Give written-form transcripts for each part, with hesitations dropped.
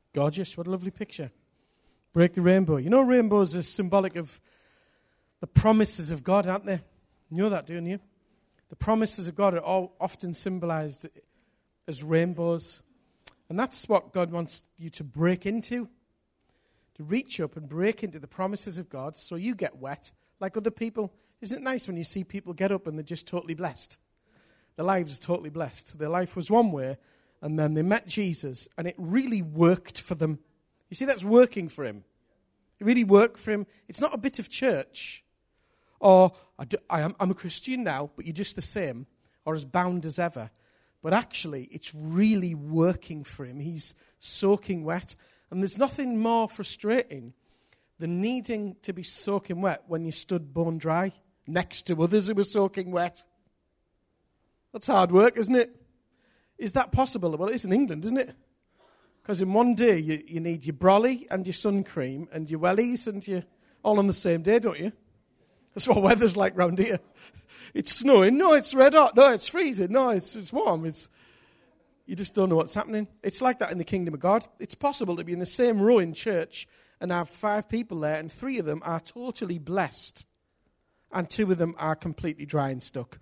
Gorgeous. What a lovely picture. Break the rainbow. You know rainbows are symbolic of the promises of God, aren't they? You know that, don't you? The promises of God are all often symbolized as rainbows. And that's what God wants you to break into. To reach up and break into the promises of God so you get wet like other people. Isn't it nice when you see people get up and they're just totally blessed? Their lives are totally blessed. Their life was one way, and then they met Jesus, and it really worked for them. You see, that's working for him. It really worked for him. It's not a bit of church, or I'm a Christian now, but you're just the same, or as bound as ever. But actually, it's really working for him. He's soaking wet. And there's nothing more frustrating than needing to be soaking wet when you stood bone dry next to others who were soaking wet. That's hard work, isn't it? Is that possible? Well, it is in England, isn't it? Because in one day you need your brolly and your sun cream and your wellies and you all on the same day, don't you? That's what weather's like round here. It's snowing. No, it's red hot. No, it's freezing. No, it's warm. You just don't know what's happening. It's like that in the kingdom of God. It's possible to be in the same row in church and have 5 people there, and 3 of them are totally blessed, and 2 of them are completely dry and stuck.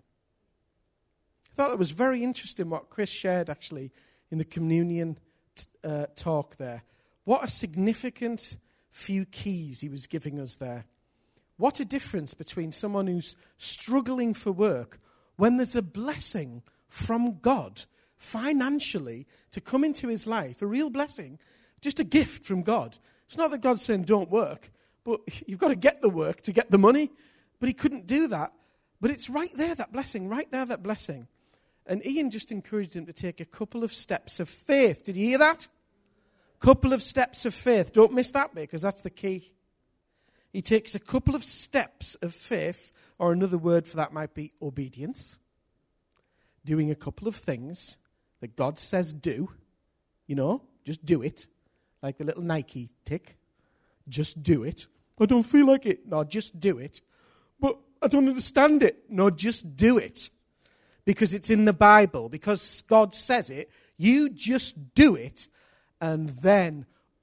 I thought it was very interesting what Chris shared, actually, in the communion talk there. What a significant few keys he was giving us there. What a difference between someone who's struggling for work when there's a blessing from God financially to come into his life, a real blessing, just a gift from God. It's not that God's saying don't work, but you've got to get the work to get the money. But he couldn't do that. But it's right there, that blessing, right there, that blessing. And Ian just encouraged him to take a couple of steps of faith. Did you hear that? Couple of steps of faith. Don't miss that bit, because that's the key. He takes a couple of steps of faith, or another word for that might be obedience. Doing a couple of things that God says do. You know, just do it. Like the little Nike tick. Just do it. I don't feel like it. No, just do it. But I don't understand it. No, just do it. Because it's in the Bible. Because God says it. You just do it. And then,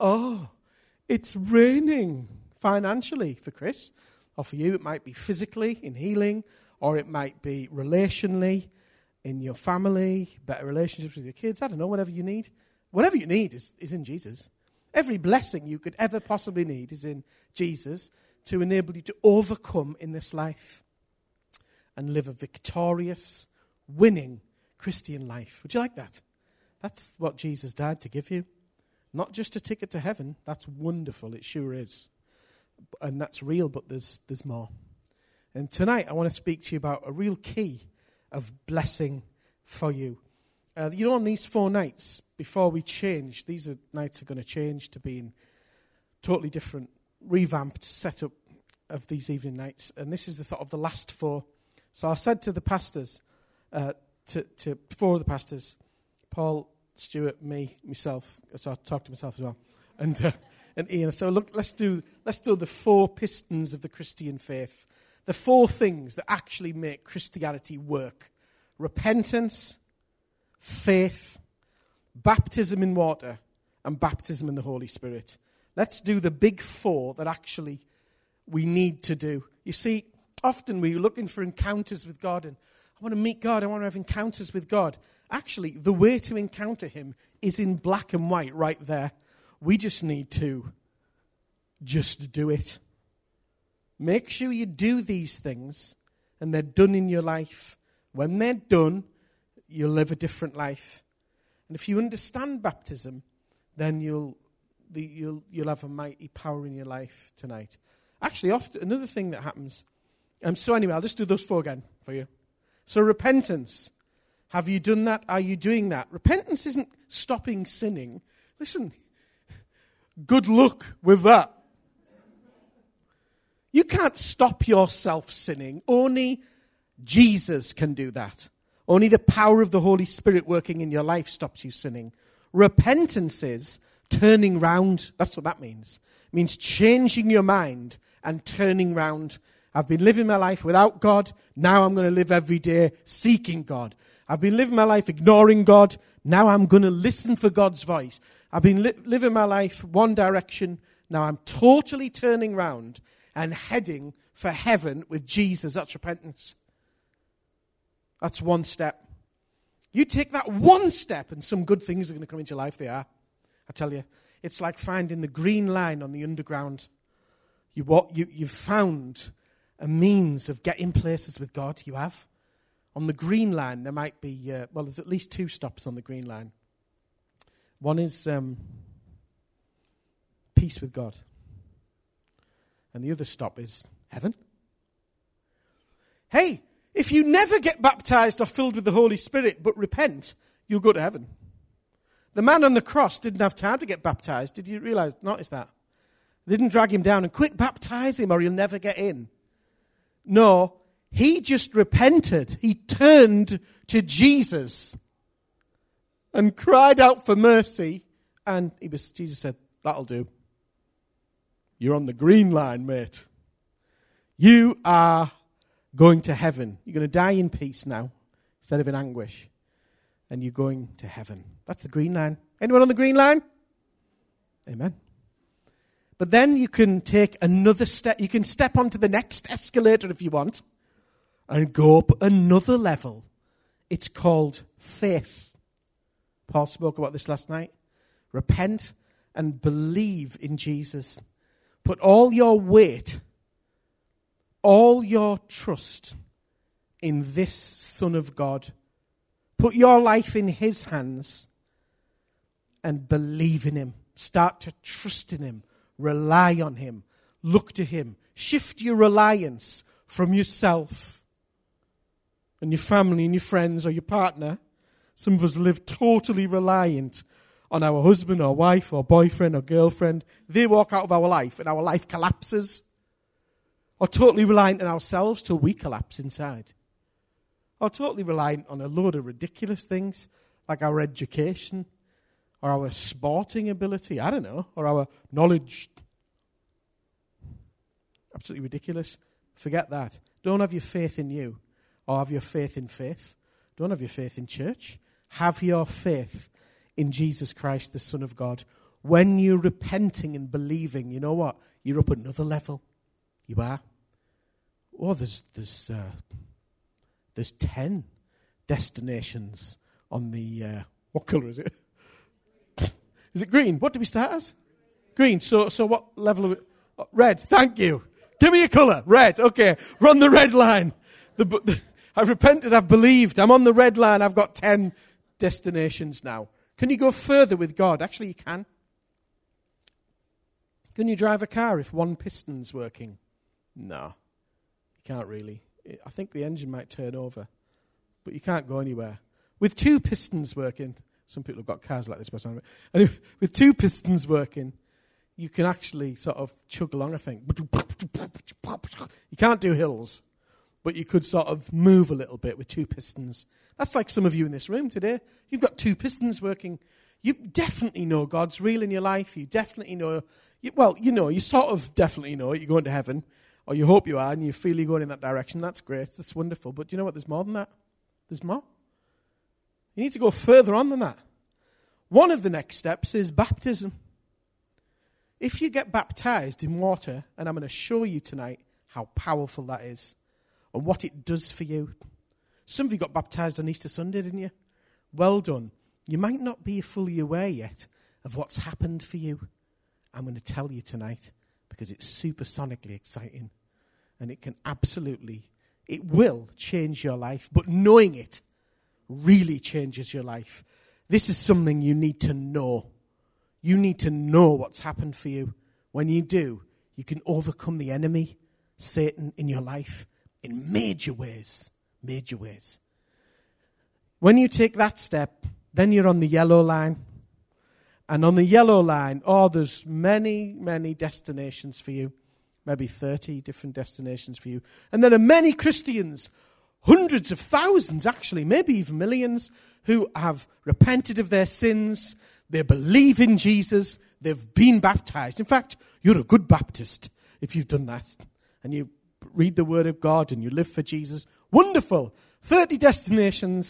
it's raining financially for Chris. Or for you, it might be physically in healing. Or it might be relationally in your family. Better relationships with your kids. I don't know, whatever you need. Whatever you need is in Jesus. Every blessing you could ever possibly need is in Jesus to enable you to overcome in this life and live a victorious, winning Christian life. Would you like that? That's what Jesus died to give you. Not just a ticket to heaven. That's wonderful. It sure is. And that's real, but there's more. And tonight I want to speak to you about a real key of blessing for you. On these 4 nights, before we change, these nights are going to change to being totally different, revamped setup of these evening nights. And this is the thought of the last 4. So I said to the pastors, to 4 of the pastors, Paul, Stuart, me, myself, so I talked to myself as well, and Ian. So look, let's do the 4 pistons of the Christian faith. The 4 things that actually make Christianity work. Repentance, faith, baptism in water, and baptism in the Holy Spirit. Let's do the big 4 that actually we need to do. You see, often we're looking for encounters with God, and I want to meet God, I want to have encounters with God. Actually, the way to encounter him is in black and white right there. We just need to just do it. Make sure you do these things, and they're done in your life. When they're done, you'll live a different life. And if you understand baptism, then you'll have a mighty power in your life tonight. Actually, often another thing that happens. So anyway, I'll just do those 4 again for you. So repentance. Have you done that? Are you doing that? Repentance isn't stopping sinning. Listen, good luck with that. You can't stop yourself sinning. Only Jesus can do that. Only the power of the Holy Spirit working in your life stops you sinning. Repentance is turning round. That's what that means. It means changing your mind and turning round. I've been living my life without God. Now I'm going to live every day seeking God. I've been living my life ignoring God. Now I'm going to listen for God's voice. I've been living my life one direction. Now I'm totally turning round and heading for heaven with Jesus. That's repentance. That's one step. You take that one step and some good things are going to come into your life. They are. I tell you. It's like finding the green line on the underground. You've found a means of getting places with God. You have. On the green line, there might be, there's at least 2 stops on the green line. One is peace with God. And the other stop is heaven. Hey, if you never get baptized or filled with the Holy Spirit but repent, you'll go to heaven. The man on the cross didn't have time to get baptized. Did you notice that? They didn't drag him down and quick baptize him or he'll never get in. No, he just repented. He turned to Jesus and cried out for mercy. And Jesus said, that'll do. You're on the green line, mate. You are going to heaven. You're going to die in peace now instead of in anguish. And you're going to heaven. That's the green line. Anyone on the green line? Amen. But then you can take another step. You can step onto the next escalator if you want and go up another level. It's called faith. Paul spoke about this last night. Repent and believe in Jesus. Put all your weight, all your trust in this Son of God. Put your life in his hands and believe in him. Start to trust in him. Rely on him. Look to him. Shift your reliance from yourself and your family and your friends or your partner. Some of us live totally reliant on our husband or wife or boyfriend or girlfriend. They walk out of our life and our life collapses. Or totally reliant on ourselves till we collapse inside. Or totally reliant on a load of ridiculous things like our education or our sporting ability, I don't know, or our knowledge. Absolutely ridiculous. Forget that. Don't have your faith in you or have your faith in faith. Don't have your faith in church. Have your faith in Jesus Christ, the Son of God. When you're repenting and believing, you know what? You're up another level. You are. Oh, there's 10 destinations on the, what colour is it? Is it green? What do we start as? Green. So what level of it? Oh, red. Thank you. Give me a colour. Red. Okay. We're on the red line. I've repented. I've believed. I'm on the red line. I've got 10 destinations now. Can you go further with God? Actually, you can. Can you drive a car if one piston's working? No. You can't really. I think the engine might turn over. But you can't go anywhere. With 2 pistons working... Some people have got cars like this by the time. Anyway, with 2 pistons working, you can actually sort of chug along, I think. You can't do hills, but you could sort of move a little bit with 2 pistons. That's like some of you in this room today. You've got 2 pistons working. You definitely know God's real in your life. You definitely know, you sort of definitely know it. You're going to heaven, or you hope you are, and you feel you're going in that direction. That's great. That's wonderful. But you know what? There's more than that. There's more. You need to go further on than that. One of the next steps is baptism. If you get baptized in water, and I'm going to show you tonight how powerful that is and what it does for you. Some of you got baptized on Easter Sunday, didn't you? Well done. You might not be fully aware yet of what's happened for you. I'm going to tell you tonight because it's supersonically exciting. And it will change your life. But knowing it really changes your life. This is something you need to know. You need to know what's happened for you. When you do, you can overcome the enemy, Satan, in your life in major ways. Major ways. When you take that step, then you're on the yellow line. And on the yellow line, there's many, many destinations for you. Maybe 30 different destinations for you. And there are many Christians, hundreds of thousands actually, maybe even millions, who have repented of their sins. They believe in Jesus. They've been baptized. In fact, you're a good Baptist if you've done that. And you read the Word of God and you live for Jesus. Wonderful. 30 destinations.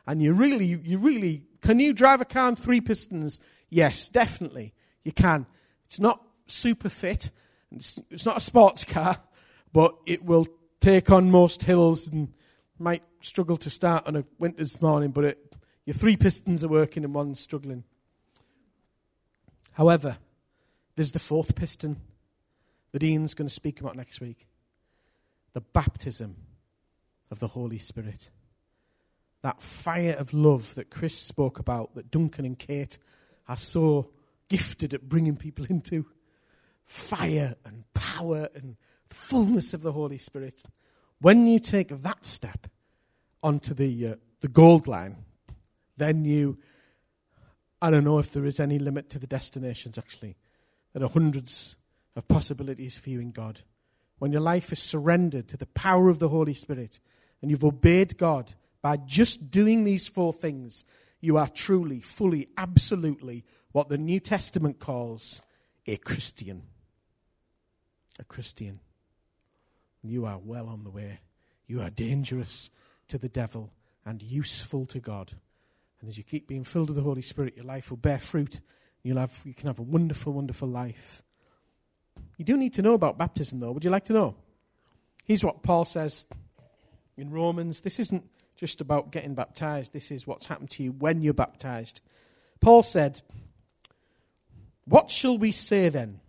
And you really, can you drive a car on 3 pistons? Yes, definitely, you can. It's not super fit, it's not a sports car, but it will take on most hills and might struggle to start on a winter's morning, but your 3 pistons are working and one's struggling. However, there's the 4th piston that Ian's going to speak about next week. The baptism of the Holy Spirit. That fire of love that Chris spoke about, that Duncan and Kate are so gifted at bringing people into. Fire and power and the fullness of the Holy Spirit. When you take that step onto the gold line, then I don't know if there is any limit to the destinations, actually. There are hundreds of possibilities for you in God. When your life is surrendered to the power of the Holy Spirit and you've obeyed God by just doing these 4 things, you are truly, fully, absolutely what the New Testament calls a Christian. A Christian. You are well on the way. You are dangerous to the devil and useful to God. And as you keep being filled with the Holy Spirit, your life will bear fruit. You can have a wonderful, wonderful life. You do need to know about baptism, though. Would you like to know? Here's what Paul says in Romans. This isn't just about getting baptized. This is what's happened to you when you're baptized. Paul said, "What shall we say then?"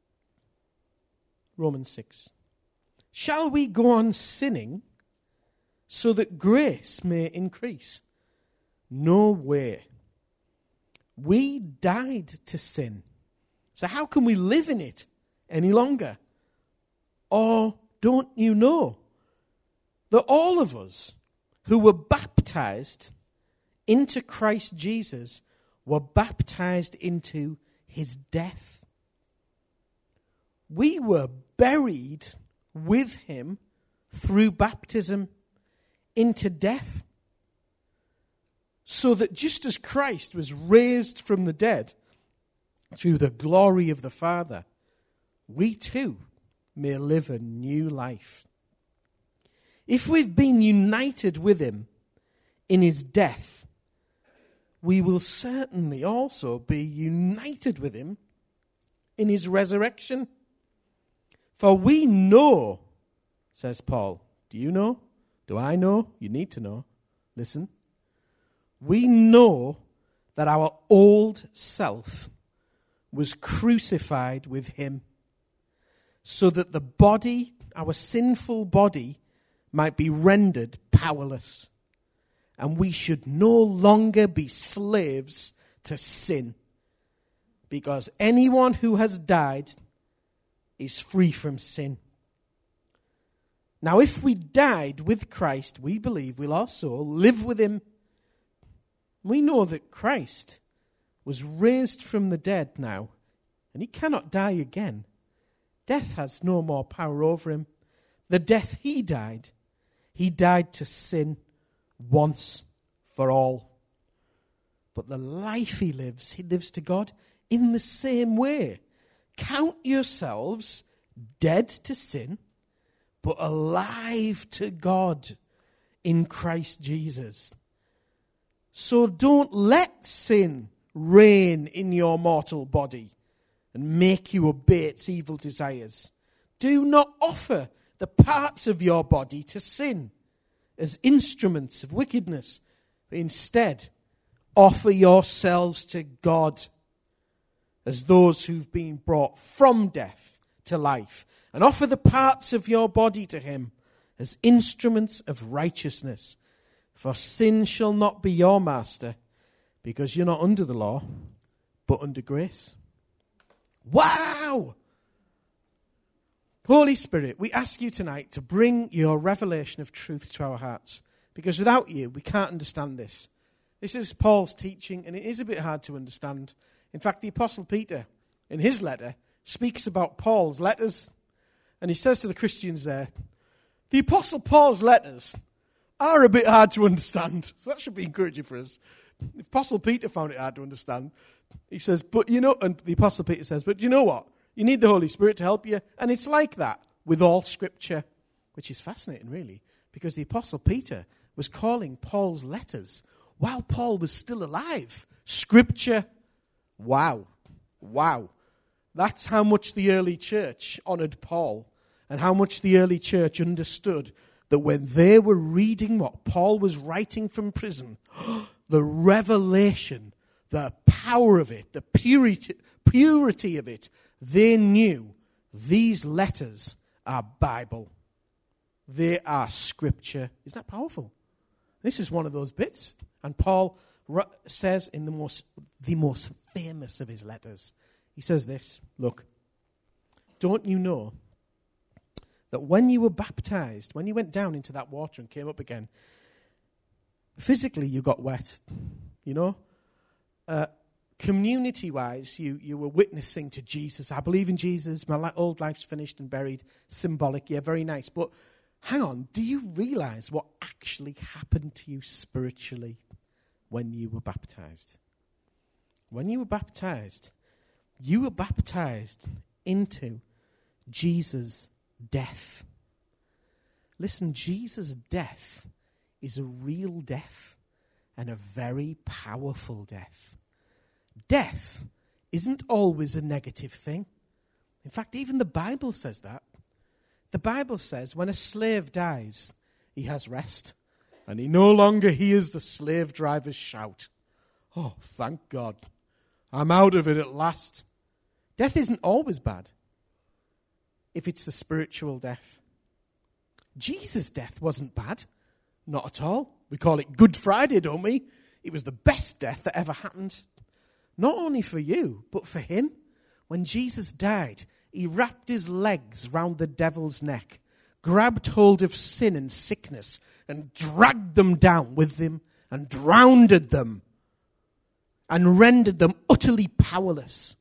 Romans 6. "Shall we go on sinning so that grace may increase? No way. We died to sin. So how can we live in it any longer? Or don't you know that all of us who were baptized into Christ Jesus were baptized into his death? We were buried with him through baptism into death, so that just as Christ was raised from the dead through the glory of the Father, we too may live a new life. If we've been united with him in his death, we will certainly also be united with him in his resurrection. For we know, says Paul. Do you know? Do I know? You need to know. Listen. We know that our old self was crucified with him, so that the body, our sinful body, might be rendered powerless, and we should no longer be slaves to sin, because anyone who has died is free from sin. Now, if we died with Christ, we believe we'll also live with him. We know that Christ was raised from the dead now, and he cannot die again. Death has no more power over him. The death he died to sin once for all. But the life he lives to God in the same way. Count yourselves dead to sin, but alive to God in Christ Jesus. So don't let sin reign in your mortal body and make you obey its evil desires. Do not offer the parts of your body to sin as instruments of wickedness, but instead offer yourselves to God as those who've been brought from death to life, and offer the parts of your body to him as instruments of righteousness. For sin shall not be your master, because you're not under the law, but under grace. Wow! Holy Spirit, we ask you tonight to bring your revelation of truth to our hearts, because without you, we can't understand this. This is Paul's teaching, and it is a bit hard to understand. In fact, the Apostle Peter, in his letter, speaks about Paul's letters, and he says to the Christians there, the Apostle Paul's letters are a bit hard to understand. So that should be encouraging for us. If Apostle Peter found it hard to understand, he says, and the Apostle Peter says, but you know what? You need the Holy Spirit to help you. And it's like that with all Scripture, which is fascinating, really, because the Apostle Peter was calling Paul's letters while Paul was still alive. Scripture. Wow. That's how much the early church honored Paul, and how much the early church understood that when they were reading what Paul was writing from prison, the revelation, the power of it, the purity of it, they knew these letters are Bible. They are Scripture. Isn't that powerful? This is one of those bits. And Paul says in the most famous of his letters, he says this, look, don't you know that when you were baptized, when you went down into that water and came up again, physically you got wet, you know? Community-wise, you were witnessing to Jesus. I believe in Jesus. My old life's finished and buried. Symbolic, yeah, very nice. But hang on, do you realize what actually happened to you spiritually when you were baptized? When you were baptized into Jesus' death. Listen, Jesus' death is a real death and a very powerful death. Death isn't always a negative thing. In fact, even the Bible says that. The Bible says when a slave dies, he has rest, and he no longer hears the slave driver's shout. Oh, thank God. I'm out of it at last. Death isn't always bad if it's the spiritual death. Jesus' death wasn't bad. Not at all. We call it Good Friday, don't we? It was the best death that ever happened. Not only for you, but for him. When Jesus died, he wrapped his legs round the devil's neck, grabbed hold of sin and sickness, and dragged them down with him, and drowned them, and rendered them utterly powerless.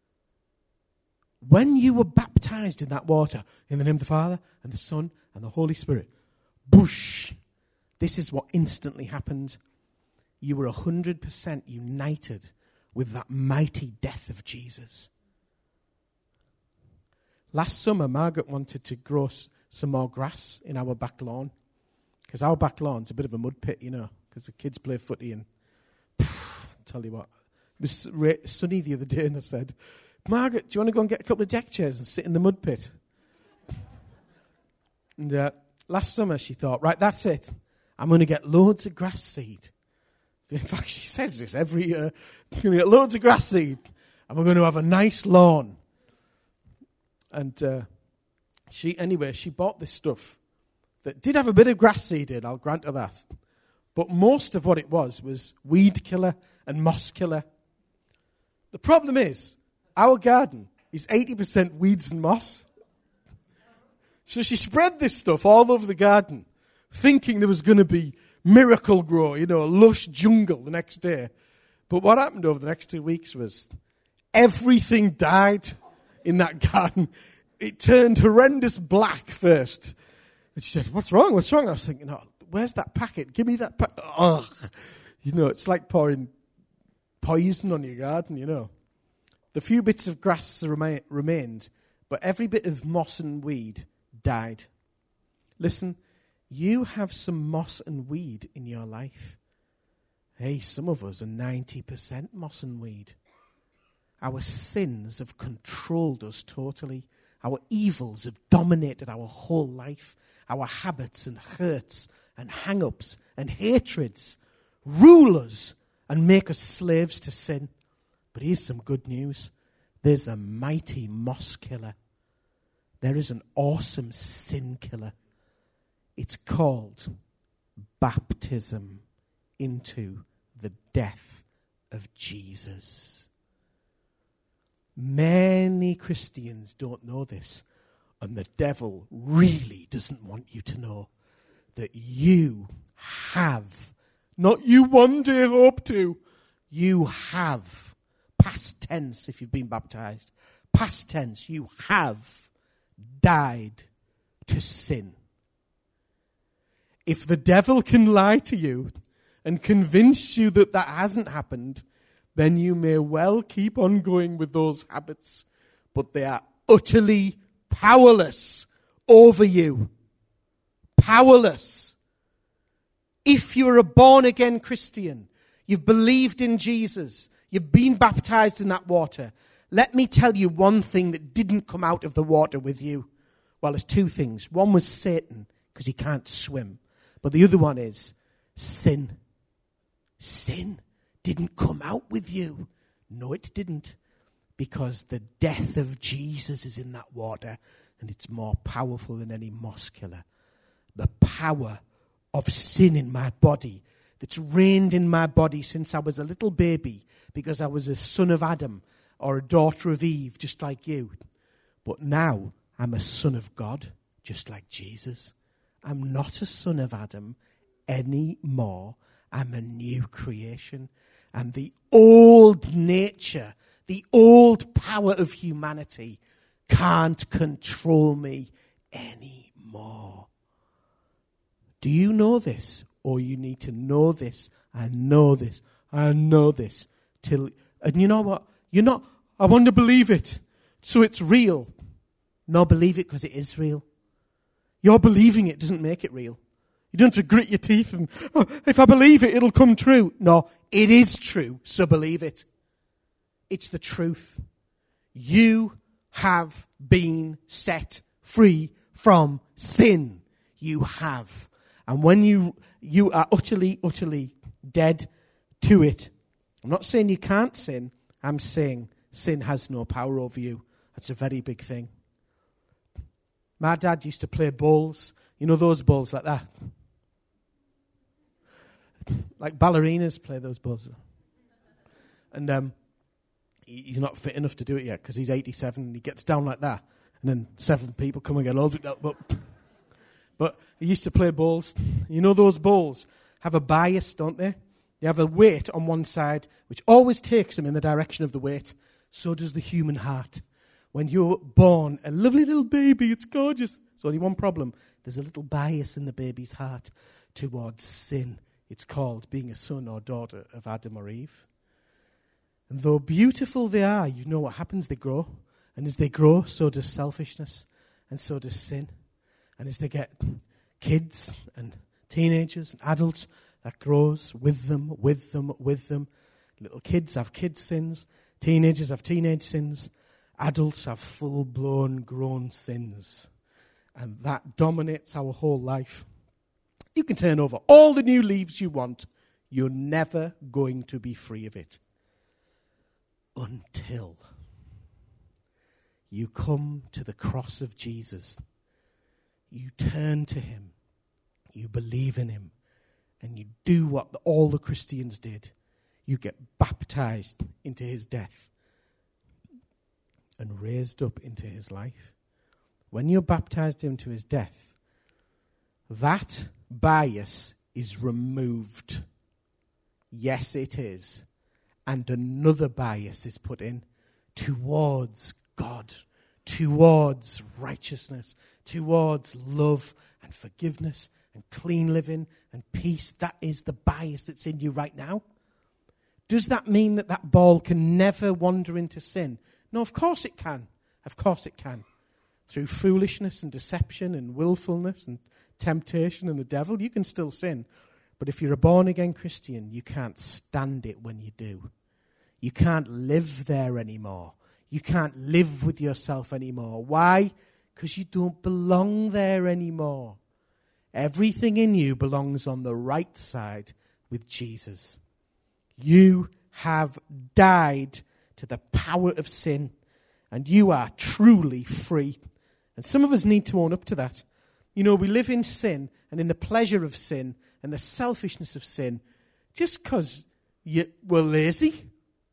When you were baptized in that water, in the name of the Father, and the Son, and the Holy Spirit, boosh, this is what instantly happened. You were 100% united with that mighty death of Jesus. Last summer, Margaret wanted to grow some more grass in our back lawn, because our back lawn's a bit of a mud pit, you know, because the kids play footy, and tell you what, it was sunny the other day, and I said, Margaret, do you want to go and get a couple of deck chairs and sit in the mud pit? And last summer she thought, right, that's it. I'm going to get loads of grass seed. In fact, she says this every year. I'm going to get loads of grass seed, and we're going to have a nice lawn. And she bought this stuff that did have a bit of grass seed in, I'll grant her that. But most of what it was weed killer and moss killer. The problem is, our garden is 80% weeds and moss. So she spread this stuff all over the garden, thinking there was going to be miracle grow, you know, a lush jungle the next day. But what happened over the next 2 weeks was everything died in that garden. It turned horrendous black first. And she said, what's wrong? What's wrong? I was thinking, oh, where's that packet? Give me that packet. Ugh. You know, it's like pouring poison on your garden, you know. The few bits of grass remained, but every bit of moss and weed died. Listen, you have some moss and weed in your life. Hey, some of us are 90% moss and weed. Our sins have controlled us totally. Our evils have dominated our whole life. Our habits and hurts and hang-ups and hatreds rule us and make us slaves to sin. But here's some good news. There's a mighty moss killer. There is an awesome sin killer. It's called baptism into the death of Jesus. Many Christians don't know this, and the devil really doesn't want you to know that you have, not you one day hope to, you have, past tense if you've been baptized, past tense, you have died to sin. If the devil can lie to you and convince you that that hasn't happened, then you may well keep on going with those habits, but they are utterly powerless over you. Powerless. If you're a born-again Christian, You've believed in Jesus. You've been baptized in that water. Let me tell you one thing that didn't come out of the water with you. Well, there's two things. One was Satan, because he can't swim. But the other one is sin. Sin didn't come out with you. No, it didn't. Because the death of Jesus is in that water, and it's more powerful than any muscular. The power of sin in my body that's reigned in my body since I was a little baby, because I was a son of Adam or a daughter of Eve, just like you. But now I'm a son of God, just like Jesus. I'm not a son of Adam anymore. I'm a new creation. And the old nature, the old power of humanity can't control me anymore. Do you know this? Or you need to know this and know this and know this till. And you know what? You're not, I want to believe it, so it's real. No, believe it because it is real. Your believing it doesn't make it real. You don't have to grit your teeth and, oh, if I believe it, it'll come true. No, it is true, so believe it. It's the truth. You have been set free from sin. You have. And when you are utterly, utterly dead to it, I'm not saying you can't sin. I'm saying sin has no power over you. That's a very big thing. My dad used to play bowls. You know those bowls like that? Like ballerinas play those bowls. And he's not fit enough to do it yet because he's 87 and he gets down like that. And then 7 people come and get hold of it. But he used to play bowls. You know those bowls have a bias, don't they? They have a weight on one side which always takes them in the direction of the weight. So does the human heart. When you're born, a lovely little baby, it's gorgeous. There's only one problem. There's a little bias in the baby's heart towards sin. It's called being a son or daughter of Adam or Eve. And though beautiful they are, you know what happens? They grow. And as they grow, so does selfishness. And so does sin. And as they get kids and teenagers and adults, that grows with them, with them, with them. Little kids have kid sins. Teenagers have teenage sins. Adults have full-blown grown sins. And that dominates our whole life. You can turn over all the new leaves you want. You're never going to be free of it. Until you come to the cross of Jesus. You turn to him. You believe in him. And you do what all the Christians did. You get baptized into his death. And raised up into his life. When you're baptized into his death, that bias is removed. Yes, it is. And another bias is put in towards God, towards righteousness, towards love and forgiveness and clean living and peace. That is the bias that's in you right now. Does that mean that that ball can never wander into sin? No, of course it can. Of course it can. Through foolishness and deception and willfulness and temptation and the devil, you can still sin. But if you're a born-again Christian, you can't stand it when you do. You can't live there anymore. You can't live with yourself anymore. Why? Because you don't belong there anymore. Everything in you belongs on the right side with Jesus. You have died to the power of sin, and you are truly free. And some of us need to own up to that. You know, we live in sin and in the pleasure of sin and the selfishness of sin just because we're lazy.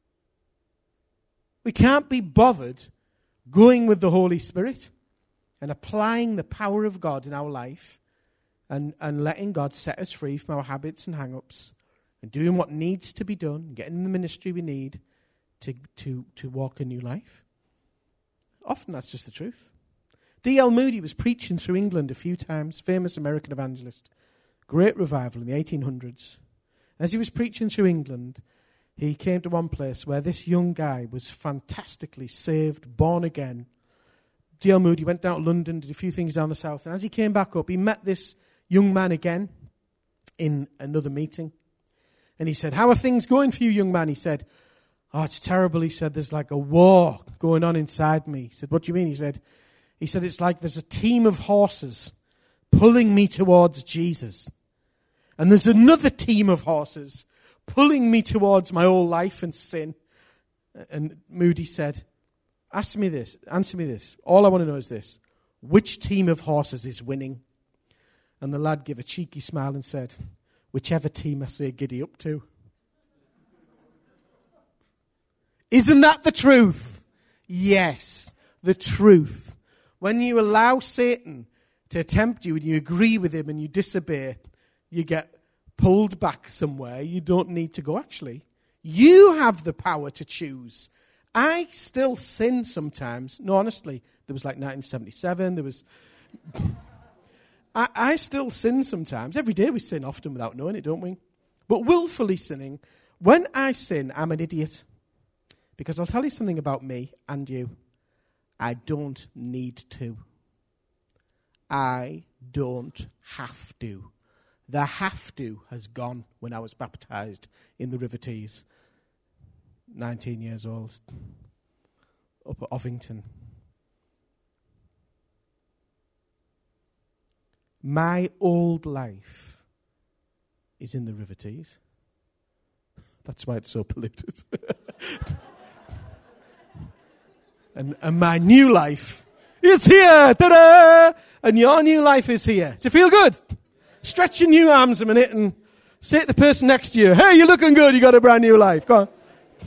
We can't be bothered going with the Holy Spirit and applying the power of God in our life and letting God set us free from our habits and hang-ups and doing what needs to be done, getting the ministry we need to walk a new life. Often that's just the truth. D.L. Moody was preaching through England a few times, famous American evangelist. Great revival in the 1800s. As he was preaching through England, he came to one place where this young guy was fantastically saved, born again. D.L. Moody went down to London, did a few things down the south, and as he came back up, he met this young man again in another meeting. And he said, how are things going for you, young man? He said, oh, it's terrible. He said, there's like a war going on inside me. He said, what do you mean? He said, it's like there's a team of horses pulling me towards Jesus. And there's another team of horses pulling me towards my old life and sin. And Moody said, answer me this. All I want to know is this. Which team of horses is winning? And the lad gave a cheeky smile and said, whichever team I say giddy up to. Isn't that the truth? Yes, the truth. When you allow Satan to tempt you and you agree with him and you disobey, you get pulled back somewhere you don't need to go, actually. You have the power to choose. I still sin sometimes. No, honestly, there was like 1977. There was... I still sin sometimes. Every day we sin, often without knowing it, don't we? But willfully sinning, when I sin, I'm an idiot. Because I'll tell you something about me and you. I don't need to. I don't have to. The have to has gone when I was baptized in the River Tees. 19 years old. Up at Ovington. My old life is in the River Tees. That's why it's so polluted. and my new life is here. Ta-da! And your new life is here. Does it feel good? Stretch your new arms a minute and say to the person next to you, hey, you're looking good. You got a brand new life. Go on.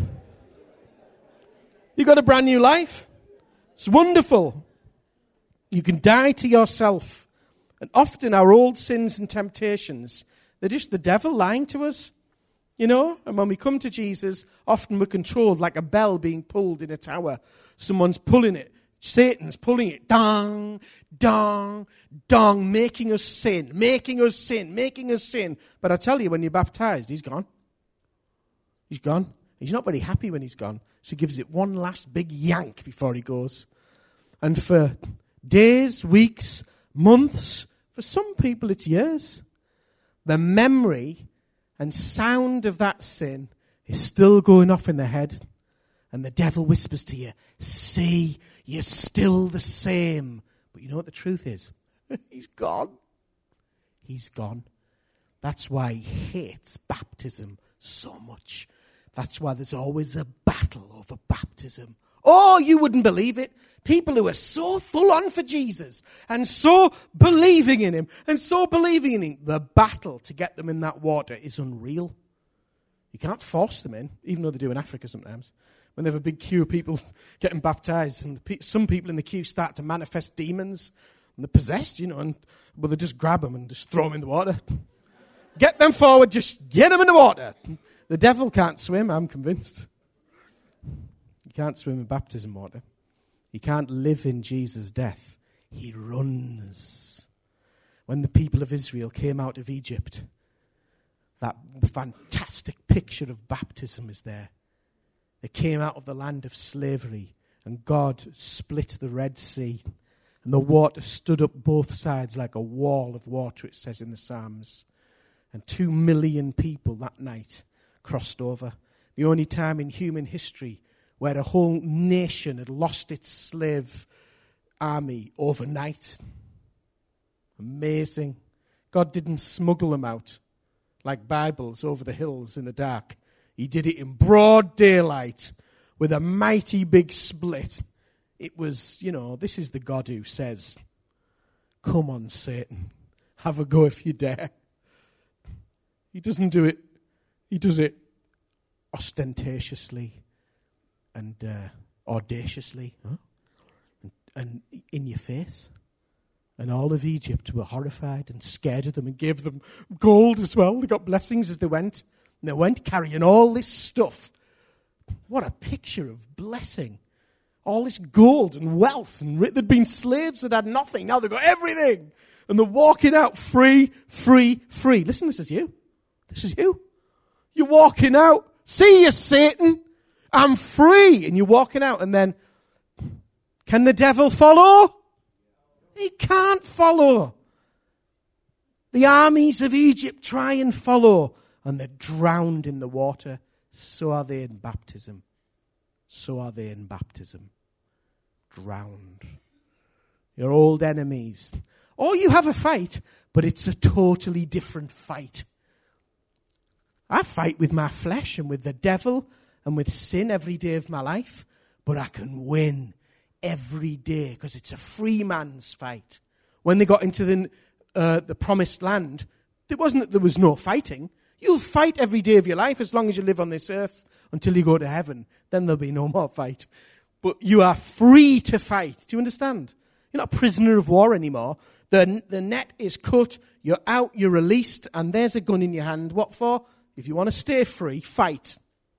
You got a brand new life. It's wonderful. You can die to yourself. And often our old sins and temptations, they're just the devil lying to us. You know? And when we come to Jesus, often we're controlled like a bell being pulled in a tower. Someone's pulling it. Satan's pulling it. Dong, dong, dong, making us sin, making us sin, making us sin. But I tell you, when you're baptized, he's gone. He's gone. He's not very happy when he's gone. So he gives it one last big yank before he goes. And for days, weeks, months, for some people it's years, the memory and sound of that sin is still going off in their head. And the devil whispers to you, see, you're still the same. But you know what the truth is? He's gone. He's gone. That's why he hates baptism so much. That's why there's always a battle over baptism. Oh, you wouldn't believe it. People who are so full on for Jesus and so believing in him and so believing in him, the battle to get them in that water is unreal. You can't force them in, even though they do in Africa sometimes. When they have a big queue of people getting baptized, and some people in the queue start to manifest demons, and they're possessed, and they just grab them and just throw them in the water. Get them forward, just get them in the water. The devil can't swim, I'm convinced. He can't swim in baptism water. He can't live in Jesus' death. He runs. When the people of Israel came out of Egypt, that fantastic picture of baptism is there. They came out of the land of slavery, and God split the Red Sea, and the water stood up both sides like a wall of water, it says in the Psalms. And 2 million people that night crossed over. The only time in human history where a whole nation had lost its slave army overnight. Amazing. God didn't smuggle them out like Bibles over the hills in the dark. He did it in broad daylight with a mighty big split. It was, this is the God who says, come on, Satan, have a go if you dare. He doesn't do it. He does it ostentatiously and audaciously, and in your face. And all of Egypt were horrified and scared of them and gave them gold as well. They got blessings as they went. And they went carrying all this stuff. What a picture of blessing. All this gold and wealth. And they'd been slaves that had nothing. Now they've got everything. And they're walking out free, free, free. Listen, this is you. This is you. You're walking out. See you, Satan. I'm free. And you're walking out. And then, can the devil follow? He can't follow. The armies of Egypt try and follow. and they're drowned in the water, so are they in baptism. So are they in baptism. Drowned. Your old enemies. Or you have a fight, but it's a totally different fight. I fight with my flesh and with the devil and with sin every day of my life, but I can win every day because it's a free man's fight. When they got into the promised land, it wasn't that there was no fighting. You'll fight every day of your life as long as you live on this earth until you go to heaven. Then there'll be no more fight. But you are free to fight. Do you understand? You're not a prisoner of war anymore. The net is cut, you're out, you're released, and there's a gun in your hand. What for? If you want to stay free, fight.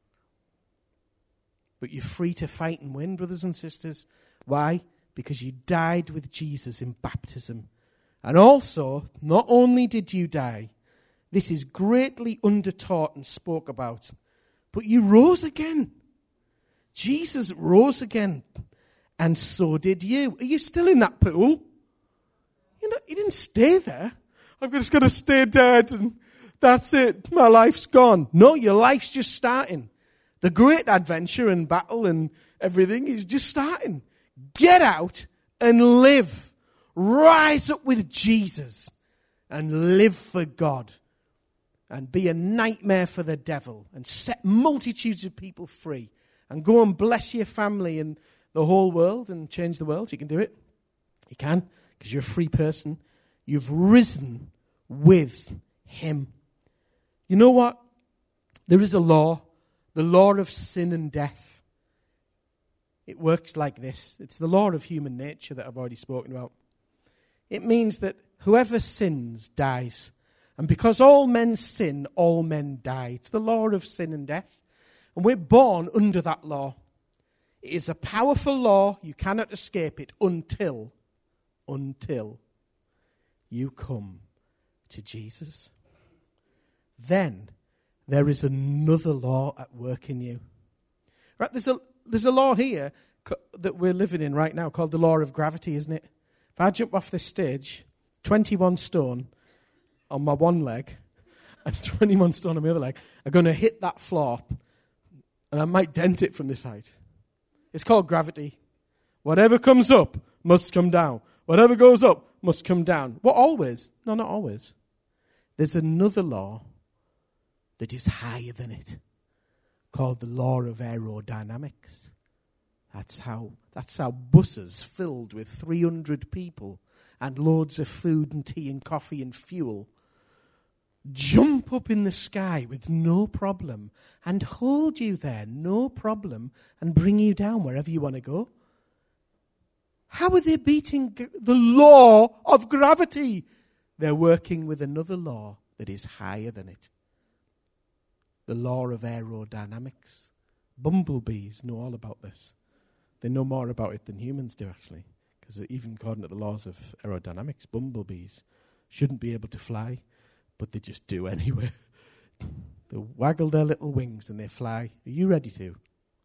But you're free to fight and win, brothers and sisters. Why? Because you died with Jesus in baptism. And also, not only did you die, this is greatly undertaught and spoke about, but you rose again. Jesus rose again, and so did you. Are you still in that pool? You didn't stay there. I'm just going to stay dead, and that's it. My life's gone. No, your life's just starting. The great adventure and battle and everything is just starting. Get out and live. Rise up with Jesus and live for God. And be a nightmare for the devil. And set multitudes of people free. And go and bless your family and the whole world and change the world. You can do it. You can, because you're a free person. You've risen with him. You know what? There is a law. The law of sin and death. It works like this. It's the law of human nature that I've already spoken about. It means that whoever sins dies. And because all men sin, all men die. It's the law of sin and death. And we're born under that law. It is a powerful law. You cannot escape it until you come to Jesus. Then there is another law at work in you. Right? There's a law here that we're living in right now called the law of gravity, isn't it? If I jump off this stage, 21 stone on my one leg and 21 stone on my other leg are going to hit that floor, and I might dent it from this height. It's called gravity. Whatever comes up must come down. Whatever goes up must come down. What, always? No, not always. There's another law that is higher than it, called the law of aerodynamics. That's how buses filled with 300 people and loads of food and tea and coffee and fuel jump up in the sky with no problem and hold you there, no problem, and bring you down wherever you want to go. How are they beating the law of gravity? They're working with another law that is higher than it. The law of aerodynamics. Bumblebees know all about this. They know more about it than humans do, actually. Because even according to the laws of aerodynamics, bumblebees shouldn't be able to fly, but they just do anyway. They waggle their little wings and they fly. Are you ready to?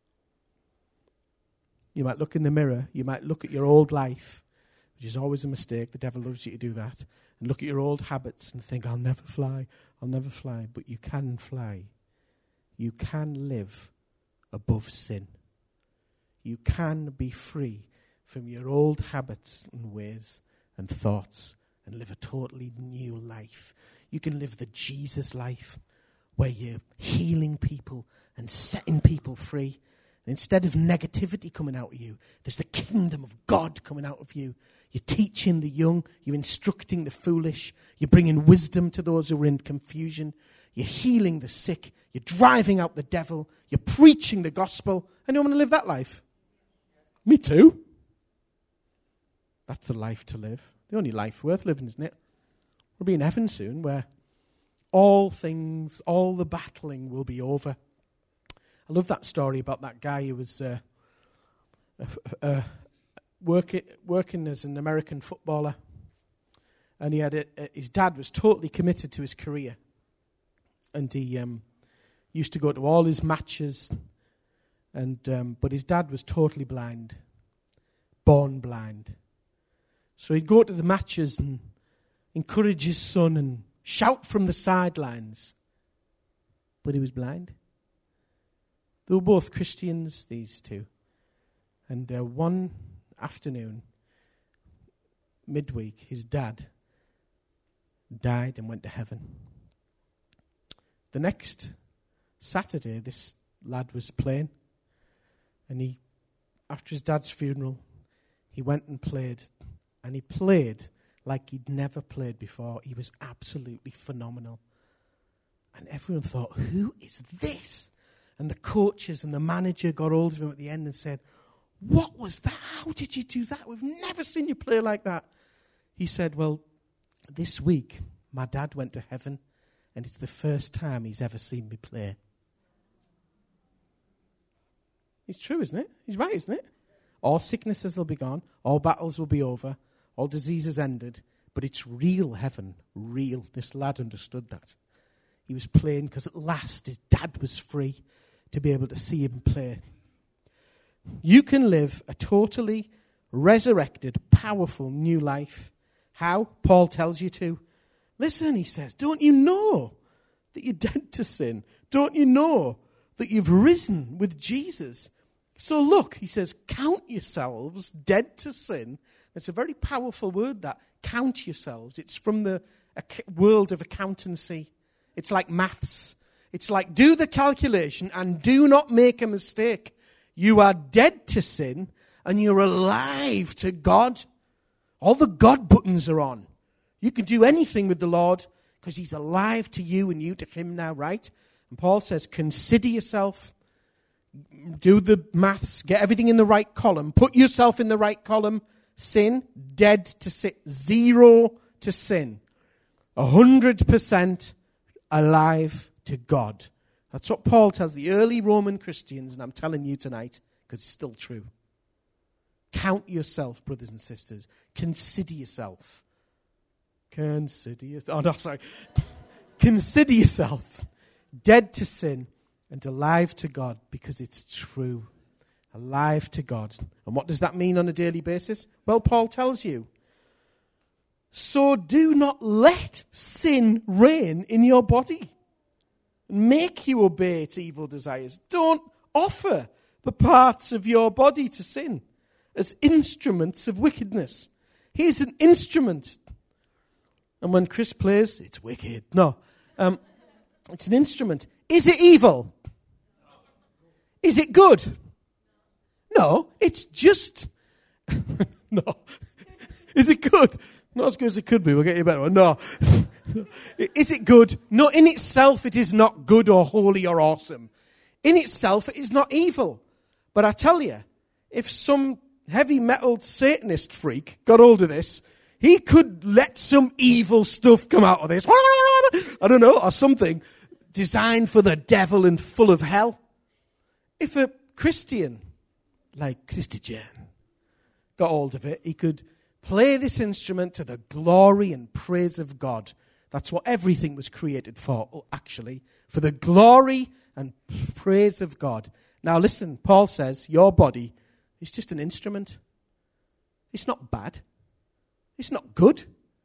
You might look in the mirror. You might look at your old life, which is always a mistake. The devil loves you to do that. And look at your old habits and think, I'll never fly. I'll never fly. But you can fly. You can live above sin. You can be free from your old habits and ways and thoughts and live a totally new life. You can live the Jesus life where you're healing people and setting people free. And instead of negativity coming out of you, there's the kingdom of God coming out of you. You're teaching the young. You're instructing the foolish. You're bringing wisdom to those who are in confusion. You're healing the sick. You're driving out the devil. You're preaching the gospel. Anyone want to live that life? Me too. That's the life to live. The only life worth living, isn't it? We'll be in heaven soon where all things, all the battling will be over. I love that story about that guy who was working as an American footballer. And he had his dad was totally committed to his career. And he used to go to all his matches. But his dad was totally blind, born blind. So he'd go to the matches and encourage his son and shout from the sidelines. but he was blind. They were both Christians, these two. And one afternoon, midweek, his dad died and went to heaven. The next Saturday, this lad was playing, and after his dad's funeral, he went and played, and he played like he'd never played before. He was absolutely phenomenal. And everyone thought, who is this? And the coaches and the manager got hold of him at the end and said, what was that? How did you do that? We've never seen you play like that. He said, well, this week, my dad went to heaven, and it's the first time he's ever seen me play. It's true, isn't it? He's right, isn't it? All sicknesses will be gone. All battles will be over. All diseases ended. But it's real heaven. Real. This lad understood that. He was playing because at last his dad was free to be able to see him play. You can live a totally resurrected, powerful new life. How? Paul tells you to. Listen, he says, don't you know that you're dead to sin? Don't you know that you've risen with Jesus? So look, he says, count yourselves dead to sin. It's a very powerful word, that. Count yourselves. It's from the world of accountancy. It's like maths. It's like do the calculation and do not make a mistake. You are dead to sin and you're alive to God. All the God buttons are on. You can do anything with the Lord because he's alive to you and you to him now, right? And Paul says, consider yourself. Do the maths. Get everything in the right column. Put yourself in the right column. Sin, dead to sin. 0 to sin. 100% alive to God. That's what Paul tells the early Roman Christians, and I'm telling you tonight because it's still true. Count yourself, brothers and sisters. Consider yourself. Consider yourself dead to sin and alive to God because it's true. Alive to God. And what does that mean on a daily basis? Well, Paul tells you. So do not let sin reign in your body. Make you obey its evil desires. Don't offer the parts of your body to sin as instruments of wickedness. He's an instrument. And when Chris plays, it's wicked. No, it's an instrument. Is it evil? Is it good? No, it's just... No. Is it good? Not as good as it could be. We'll get you a better one. No. Is it good? No, in itself it is not good or holy or awesome. In itself it is not evil. But I tell you, if some heavy metal Satanist freak got hold of this, he could let some evil stuff come out of this. I don't know, or something designed for the devil and full of hell. If a Christian, like Christian, got hold of it, he could play this instrument to the glory and praise of God. That's what everything was created for, actually. For the glory and praise of God. Now listen, Paul says, your body is just an instrument. It's not bad. It's not good.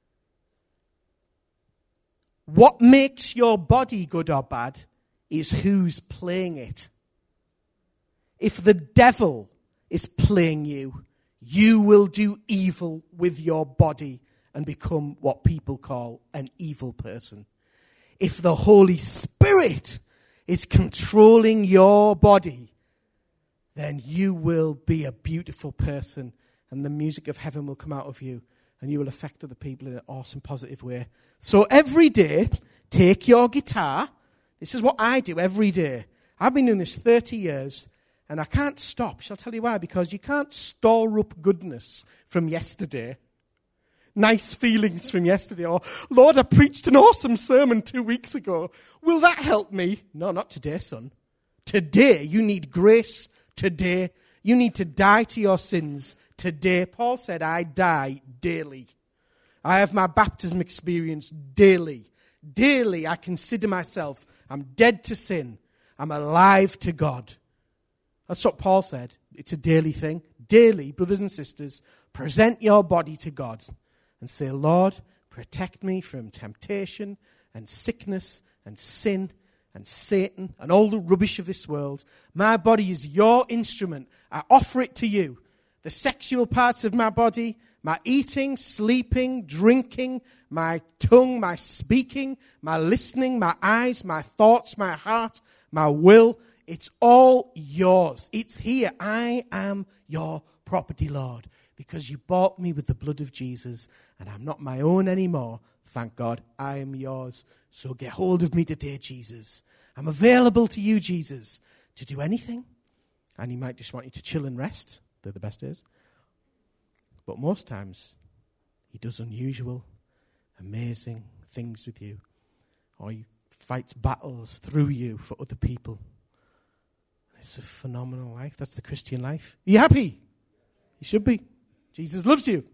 What makes your body good or bad is who's playing it. If the devil is playing you, you will do evil with your body and become what people call an evil person. If the Holy Spirit is controlling your body, then you will be a beautiful person and the music of heaven will come out of you and you will affect other people in an awesome, positive way. So every day, take your guitar. This is what I do every day. I've been doing this 30 years. And I can't stop. Shall I tell you why? Because you can't store up goodness from yesterday. Nice feelings from yesterday. Or, Lord, I preached an awesome sermon 2 weeks ago. Will that help me? No, not today, son. Today, you need grace. Today, you need to die to your sins. Today, Paul said, I die daily. I have my baptism experience daily. Daily, I consider myself, I'm dead to sin. I'm alive to God. That's what Paul said. It's a daily thing. Daily, brothers and sisters, present your body to God and say, Lord, protect me from temptation and sickness and sin and Satan and all the rubbish of this world. My body is your instrument. I offer it to you. The sexual parts of my body, my eating, sleeping, drinking, my tongue, my speaking, my listening, my eyes, my thoughts, my heart, my will, it's all yours. It's here. I am your property, Lord, because you bought me with the blood of Jesus, and I'm not my own anymore. Thank God, I am yours. So get hold of me today, Jesus. I'm available to you, Jesus, to do anything. And he might just want you to chill and rest. They're the best days. But most times, he does unusual, amazing things with you. Or he fights battles through you for other people. It's a phenomenal life. That's the Christian life. Are you happy? You should be. Jesus loves you.